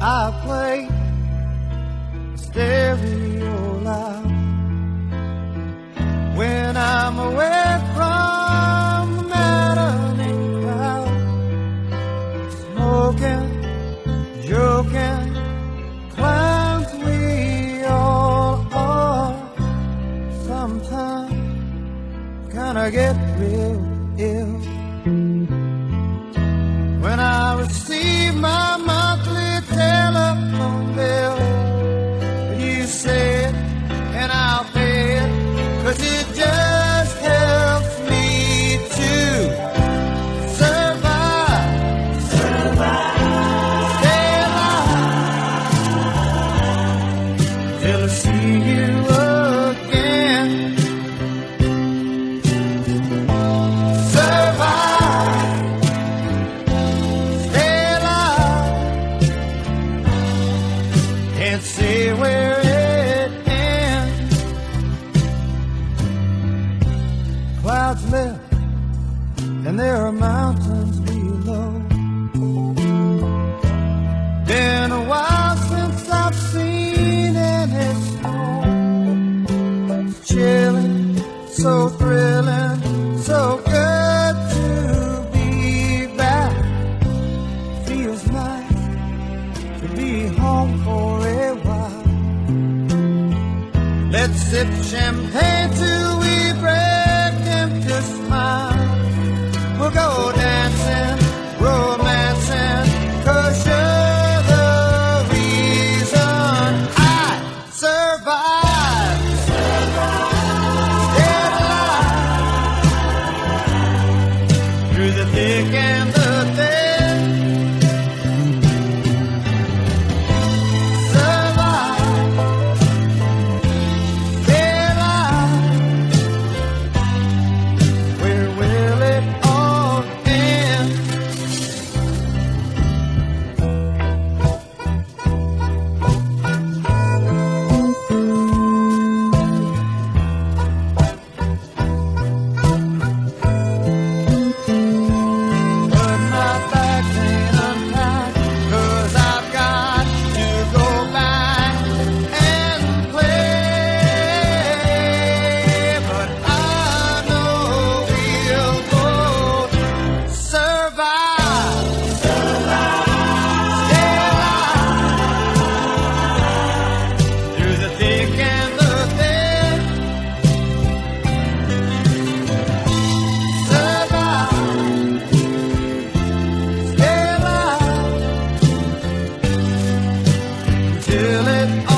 I play stereo loud when I'm away from the maddening crowd, smoking, joking, clowns we all are. Sometimes kinda get real ill when I receive my monthly telephone bill. You say it and I'll pay it, 'cause it just helps me to survive. Stay alive till I see you again. Can't say where it ends. Clouds lift and there are mountains below. Been a while since I've seen any snow. It's chilling, so thrilling, so good to be back. Feels nice to be home for a while. Let's sip champagne till we break into smiles. We'll go dancing, romancing, 'cause you're the reason I survive. Stay alive through the thick and the thin. Till it